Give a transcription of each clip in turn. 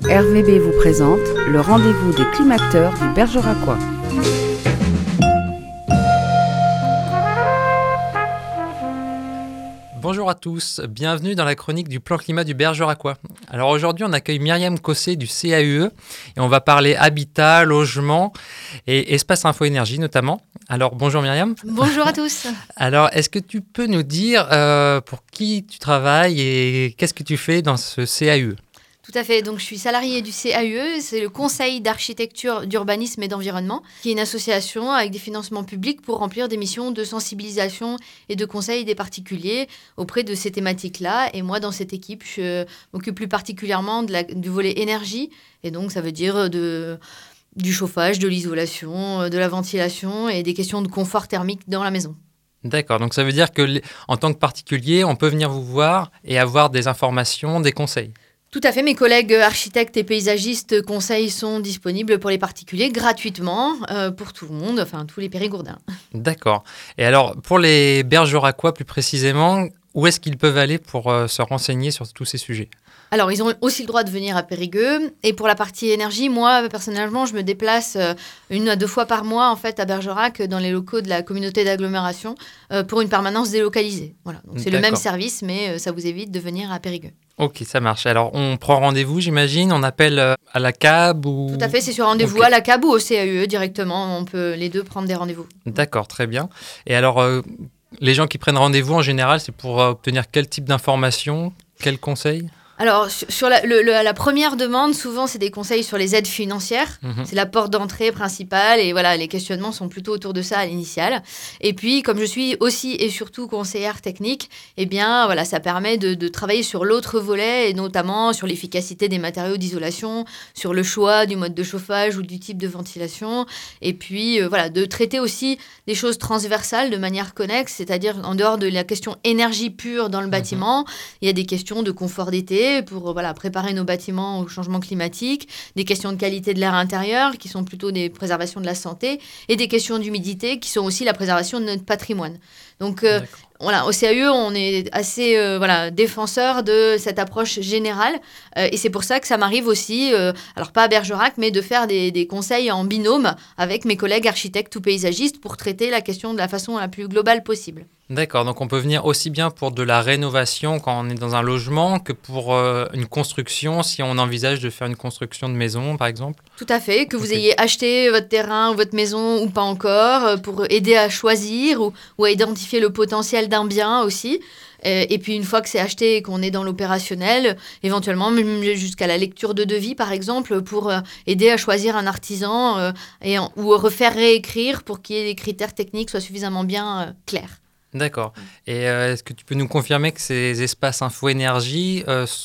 RVB vous présente le rendez-vous des climateurs du Bergeracois. Bonjour à tous, bienvenue dans la chronique du plan climat du Bergeracois. Alors aujourd'hui on accueille Myriam Cossé du CAUE et on va parler habitat, logement et espace info-énergie notamment. Alors bonjour Myriam. Bonjour à tous. Alors est-ce que tu peux nous dire pour qui tu travailles et qu'est-ce que tu fais dans ce CAUE ? Tout à fait, donc je suis salariée du CAUE, c'est le Conseil d'architecture, d'urbanisme et d'environnement, qui est une association avec des financements publics pour remplir des missions de sensibilisation et de conseil des particuliers auprès de ces thématiques-là. Et moi, dans cette équipe, je m'occupe plus particulièrement du volet énergie, et donc ça veut dire du chauffage, de l'isolation, de la ventilation et des questions de confort thermique dans la maison. D'accord, donc ça veut dire qu'en tant que particulier, on peut venir vous voir et avoir des informations, des conseils. Tout à fait, mes collègues architectes et paysagistes conseils sont disponibles pour les particuliers gratuitement pour tout le monde, enfin tous les périgourdins. D'accord. Et alors, pour les Bergeracois plus précisément, où est-ce qu'ils peuvent aller pour se renseigner sur tous ces sujets ? Alors, ils ont aussi le droit de venir à Périgueux. Et pour la partie énergie, moi, personnellement, je me déplace 1 à 2 fois par mois, en fait, à Bergerac, dans les locaux de la communauté d'agglomération, pour une permanence délocalisée. Voilà. Donc, c'est le même service, mais ça vous évite de venir à Périgueux. Ok, ça marche. Alors, on prend rendez-vous, j'imagine. On appelle à la CAB ou... Tout à fait, c'est sur rendez-vous à la CAB ou au CAUE directement. On peut les deux prendre des rendez-vous. D'accord, très bien. Et alors, les gens qui prennent rendez-vous, en général, c'est pour obtenir quel type d'informations, quels conseils ? Alors, sur la première demande, souvent, c'est des conseils sur les aides financières. C'est la porte d'entrée principale. Et voilà, les questionnements sont plutôt autour de ça à l'initiale. Et puis, comme je suis aussi et surtout conseillère technique, eh bien, voilà, ça permet de travailler sur l'autre volet, et notamment sur l'efficacité des matériaux d'isolation, sur le choix du mode de chauffage ou du type de ventilation. Et puis, voilà, de traiter aussi des choses transversales de manière connexe, c'est-à-dire en dehors de la question énergie pure dans le bâtiment, il y a des questions de confort d'été, pour préparer nos bâtiments au changement climatique, des questions de qualité de l'air intérieur qui sont plutôt des préservations de la santé et des questions d'humidité qui sont aussi la préservation de notre patrimoine. Donc au CAUE, on est assez défenseur de cette approche générale et c'est pour ça que ça m'arrive aussi, alors pas à Bergerac, mais de faire des conseils en binôme avec mes collègues architectes ou paysagistes pour traiter la question de la façon la plus globale possible. D'accord, donc on peut venir aussi bien pour de la rénovation quand on est dans un logement que pour une construction, si on envisage de faire une construction de maison, par exemple. Tout à fait, que vous ayez acheté votre terrain ou votre maison ou pas encore, pour aider à choisir ou à identifier le potentiel d'un bien aussi. Et puis une fois que c'est acheté et qu'on est dans l'opérationnel, éventuellement même jusqu'à la lecture de devis par exemple, pour aider à choisir un artisan ou refaire réécrire pour qu'il y ait des critères techniques soient suffisamment bien clairs. D'accord. Et est-ce que tu peux nous confirmer que ces espaces info-énergie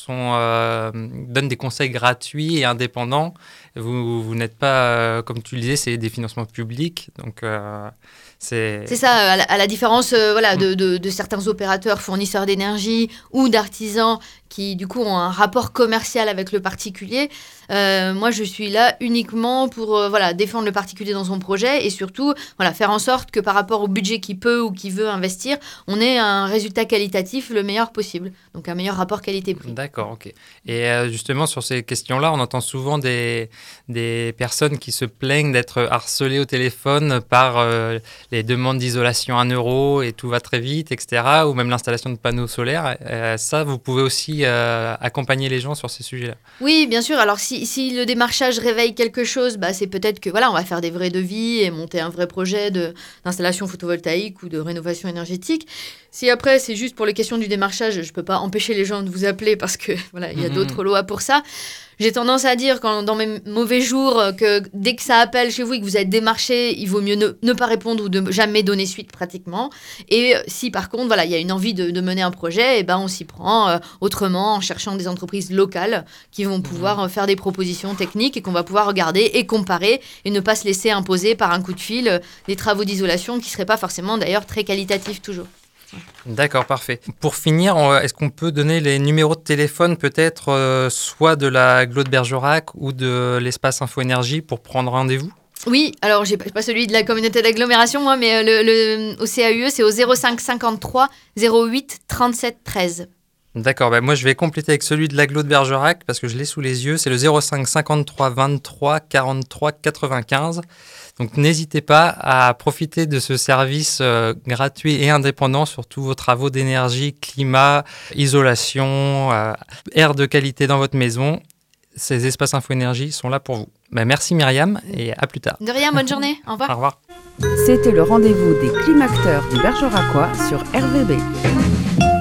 donnent des conseils gratuits et indépendants ? Vous n'êtes pas, comme tu le disais, c'est des financements publics, donc c'est ça, à la différence de certains opérateurs fournisseurs d'énergie ou d'artisans qui, du coup, ont un rapport commercial avec le particulier. Moi, je suis là uniquement pour défendre le particulier dans son projet et surtout faire en sorte que par rapport au budget qu'il peut ou qu'il veut investir, on ait un résultat qualitatif le meilleur possible. Donc, un meilleur rapport qualité-prix. D'accord, ok. Et justement, sur ces questions-là, on entend souvent des personnes qui se plaignent d'être harcelées au téléphone par les demandes d'isolation à 1 euro et tout va très vite, etc. Ou même l'installation de panneaux solaires. Ça, vous pouvez aussi accompagner les gens sur ces sujets-là. Oui, bien sûr. Alors, si le démarchage réveille quelque chose, c'est peut-être que on va faire des vrais devis et monter un vrai projet d'installation photovoltaïque ou de rénovation énergétique. Si après, c'est juste pour les questions du démarchage, je ne peux pas empêcher les gens de vous appeler parce que il y a d'autres lois pour ça. J'ai tendance à dire, dans mes mauvais jours, que dès que ça appelle chez vous et que vous êtes démarché, il vaut mieux ne pas répondre ou de jamais donner suite pratiquement. Et si par contre, il y a une envie de mener un projet, on s'y prend autrement en cherchant des entreprises locales qui vont pouvoir faire des propositions techniques et qu'on va pouvoir regarder et comparer et ne pas se laisser imposer par un coup de fil des travaux d'isolation qui ne seraient pas forcément d'ailleurs très qualitatifs toujours. D'accord, parfait. Pour finir, est-ce qu'on peut donner les numéros de téléphone peut-être soit de l'agglo de Bergerac ou de l'espace info-énergie pour prendre rendez-vous ? Oui, alors j'ai pas celui de la communauté d'agglomération moi, mais au CAUE c'est au 05 53 08 37 13. D'accord, moi je vais compléter avec celui de l'Agglo de Bergerac parce que je l'ai sous les yeux. C'est le 05 53 23 43 95. Donc n'hésitez pas à profiter de ce service gratuit et indépendant sur tous vos travaux d'énergie, climat, isolation, air de qualité dans votre maison. Ces espaces Info Énergie sont là pour vous. Merci Myriam et à plus tard. De rien, bonne journée. Au revoir. Au revoir. C'était le rendez-vous des climacteurs du Bergeracois sur RVB.